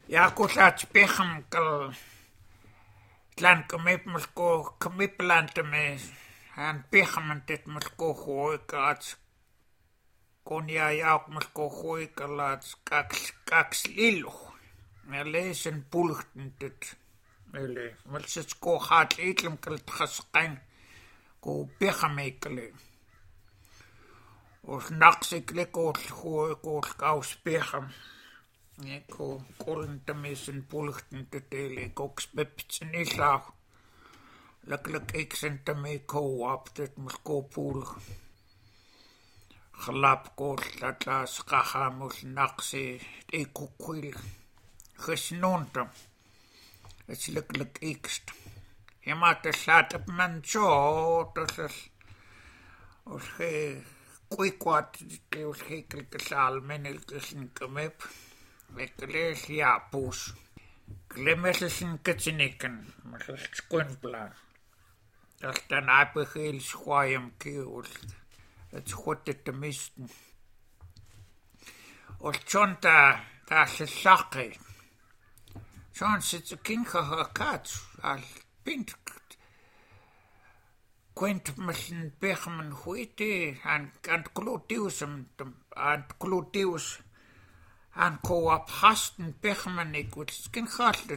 Ja kulat peham kal tlan kemipplantame han pehamantet mulko hoikat konia jauk mulko hoikalat kaks lillu. Leisen pulhtentet ele malsets ko hat itlem kal khasqan ko pehamekle. Os naqsikle ko kaus peham. Ko kolntamisen pulhtentet ele koks peptsen ilau. Lak eksentame ko aptet mulko pul. Glap ko latlas qahamus naqsi ekukwil. Gesnonta. Het is lukkelijk ikst. Je maakt de slaat op mijn zo. Als je kwikwaad, als je klikke zaal meneltjes in kamep. Lekker lees ja poes. Klemmes in katsenikken. Maar dat is kunstblaan. Dat is dan apegeel schwaaiam keels. Het is goed te misten. Als tjonta, daar is een zakke. Zo'n zit ze kinderhakat al pint. Quint misschien begemen goeie aan klotius aan koop hasten begemen ik het kind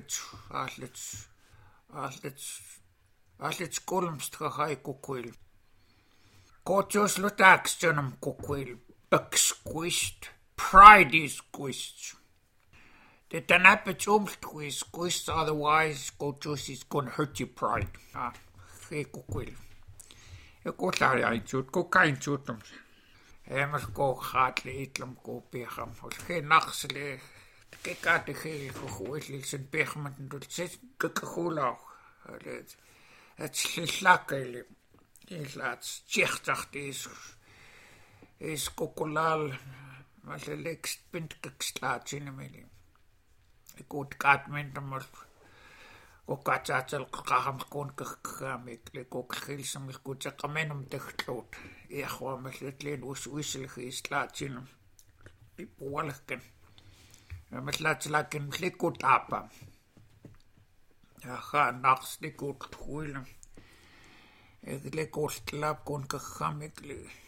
altijd kolmstra hai kokwil. Kotios lutax jonum kokwil squished pride is squished. The tanapet squeeze, otherwise Gochus is gonna hurt your pride. Go quill. You go tari go kind chutum. Emer go hartly itlum go pecham. Geen nachsele. Kijk uit de geel gegooid, zijn pecham en doet zes kukkegoelauw. Het slakken. Die laat tjechtzacht is kokolal. Maar ze lekst pintkik slaat in de meling. Ik hoort kaartmenten maar ook kaartzatel kaham kon kaham ik ook gilsam ik goed zeg kamenum dichtloot. Ja gewoon met het leen wisselig is laat zien. Die poorlijken. Met laat laken flikot apa. Ja ga nachts die goed goeilen. Ik lek oostlap kon kaham ik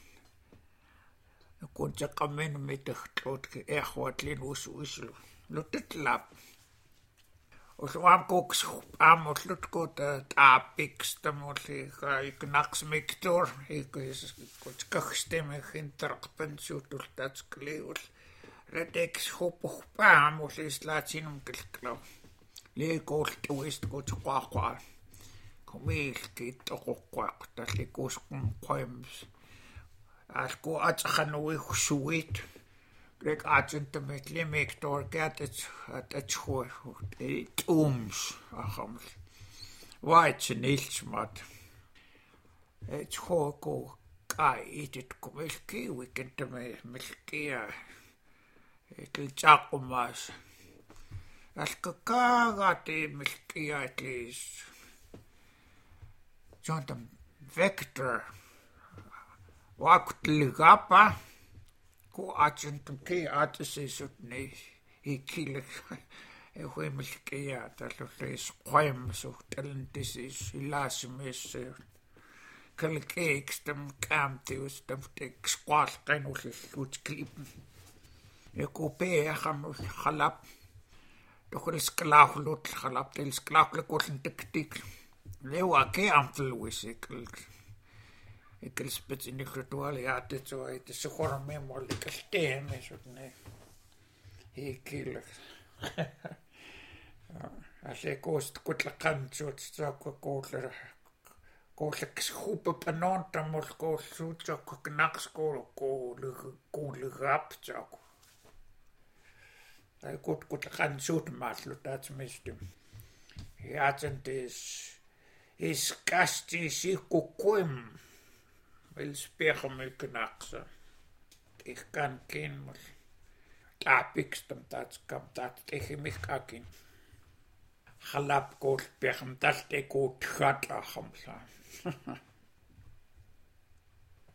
kon zeg kamenum met dichtloot. Ja gewoon leen wisselig. Lutet lap. Os wam koks amos lut kot apix tamolli ik naks mektor ik is kot kachstemme hinterpensutul tats kleus redex hop amos is laat zien om kelklau le kot wist kot kwa komil dit kwa dat le kos kwams as ko atkhanu khuwit Greg Argent met Limektor get het schoor. Het ooms. Achams. White Nilsmat. Het schoor go kai het komilki weekend me milkia. Het Jacomas. As kakagat milkia het is. Jonathan Vector. Wakt ligapa. Ko agentum ke atisisut ne ikilik ehwemilkia talles qoim so talentis ilasimis kalkeekstam kaamtius tamtek squal qenullut klippen ekope kham khalap dokol sklahlut khalap tel sklahlukolln tiktik lewa ke amtluisikl Ik wil spits in de ritual, ja, dit zo, het is gewoon meer moeilijk als tegen is het nee. Heerlijk. Als ik kost kutlakan zo zo kooslik schoepen panont dan moet koos zo zo knakskool rap zo. Hij kutlakan zo te maken dat misdom. Ja, het is kastie kokoim. Wil spegen me knaksen. Ik kan geen maar. Tapikstam dat kan dat tegen mij kakin. Galap koos spegen dat ik goed gaat lachen.